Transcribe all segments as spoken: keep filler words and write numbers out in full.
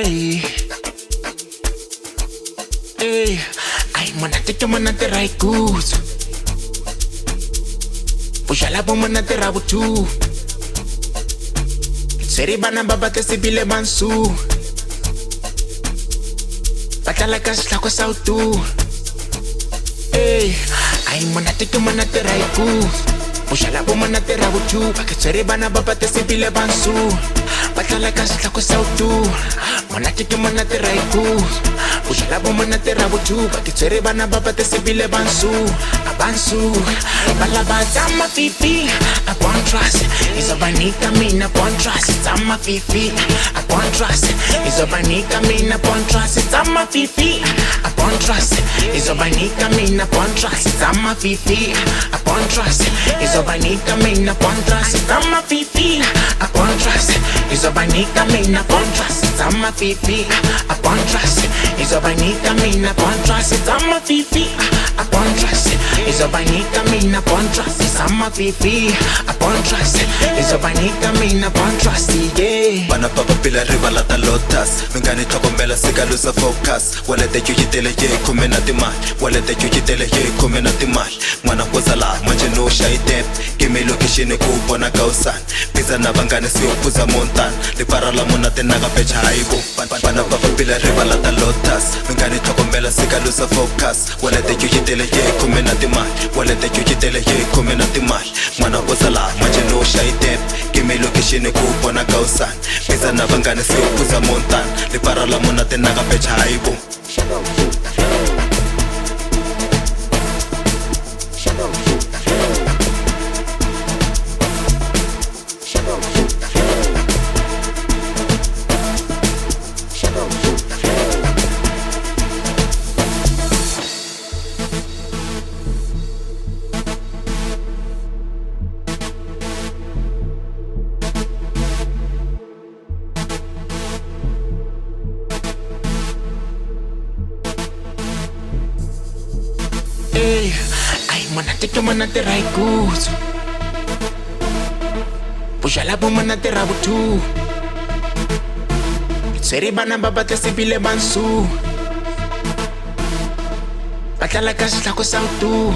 Ay, ay, ay, manate que manate raikuts. Pushala po manate rabutu. Seri bana babate sibile bansu. Patala kas lako sautu. Ay, ay, manate que manate raikuts. Pushala po manate rabutu. Seri bana babate sibile bansu. Patala kas lako sautu. Manate que manate raikuts. Pushala po manate rabutu. Seri bana babate sibile bansu. Abansu. Balabata ma fifi. A contrast. Is a banika mina contrast. It's a ma fifi. A contrast. Is a banika mina contrast. It's a ma fifi. A contrast. Is a banika mina contrast. It's a ma fifi. A contrast. Is a banika mina contrast. It's a ma fifi. A contrast. Is a banika mina contrast. It's a ma fifi. A contrast. Is a banika mina contrast. It's a ma fifi. A contrast. Is a banika mina contrast. It's a ma fifi. A contrast. Is a banika mina contrast. Yeah. Bana papa pila rivala ta lotas. Mingani tokomela sigalusa focus. Wale de yujitele ye kumena timal. Wale de yujitele ye kumena timal. Mwana kozala manje no shaitep. Give location kubona kausan. Pizza na bangane si ukuza montan. Lipara la mona tenaga pecha haibu. Bana papa pila rivala ta lotas. Mingani tokomela sigalusa focus. Wale de yujitele ye kumena timal. Wale de yujitele ye kumena timal. Mwana kozala manje no shaitep. Give location kubona kausan. Pizza na bangane si ukuza montan. Lipara la mona tenaga pecha haibu. Ay, ay, manate que manate raikuts. Pushala po manate rabutu. Seri bana babate sibile bansu. Patala kas lako sautu.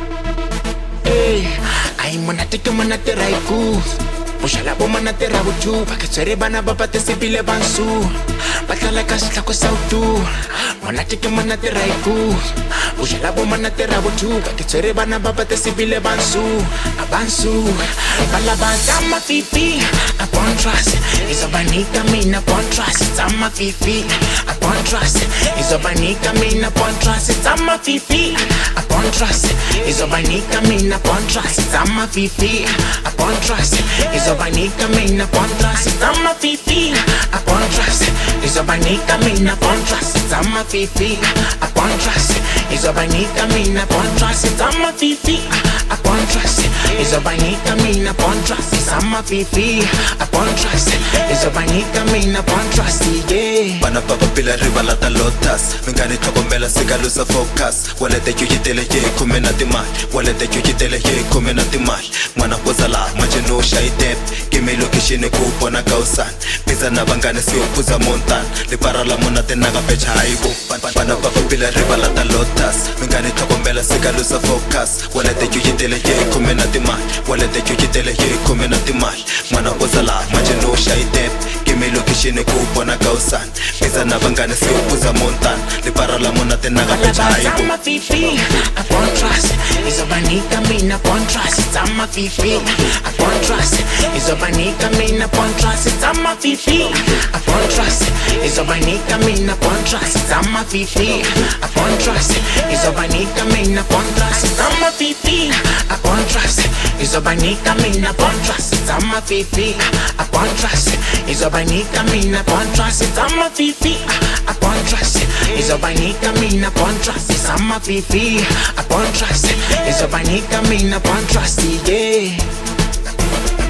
Ay, ay, manate que manate raikuts. Pushala po manate rabutu. Seri bana babate sibile bansu. Patala kas lako sautu. Manate que manate raikuts. Pushala po manate rabutu. Seri bana babate sibile bansu. Abansu. Balabata ma fifi. A contrast. Is a banika mina contrast. It's a ma fifi. A contrast. Is a banika mina contrast. It's a ma fifi. A contrast. Is a banika mina contrast. It's a ma fifi. A contrast. Is a banika mina contrast. It's a ma fifi. A contrast. Is a banika mina contrast. It's a ma fifi. A contrast. Is a banika mina contrast. It's a ma fifi. A contrast. Is a banika mina contrast. It's a ma fifi. A contrast. Is a banika mina contrast. Yeah. Bana papa pila rivala ta lotas. Mingani tokomela sigalusa focus. Wale de yujitele ye kumena timal. Wale de yujitele ye kumena timal. Mwana kozala manje no shaitep. Give location kubona kausan. Pizza na bangane si ukuza montan. Lipara la mona tenaga pecha haibu. Bana papa pila rivala ta lotas. Mingani tokomela sigalusa focus. Wale de yujitele ye kumena timal. Wale de yujitele ye kumena timal. Mwana kozala manje no shaitep. Give location kubona kausan. Pizza na bangane si ukuza montan. Lipara la mona tenaga pecha haibu. I'm a fifi. A contrast. Is a banika mina contrast. It's a ma fifi. A contrast. Is a banika mina contrast. It's a ma fifi. A contrast. Is a banika mina contrast. It's a ma fifi. A contrast. Is a banika mina contrast. It's a ma fifi. A contrast. Is a banika mina contrast. It's a ma fifi. A contrast. Is a banika mina contrast. It's a ma fifi. A contrast. Is a banika mina contrast. It's a ma fifi. A contrast. Is a banika mina contrast. Yeah.